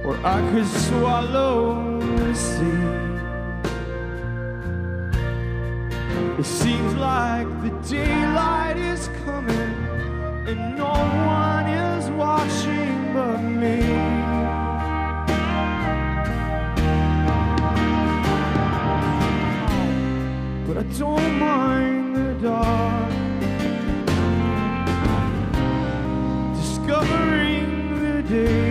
or I could swallow the sea. It seems like the daylight is coming and no one is watching but me. But I don't mind the dark, discovering the day.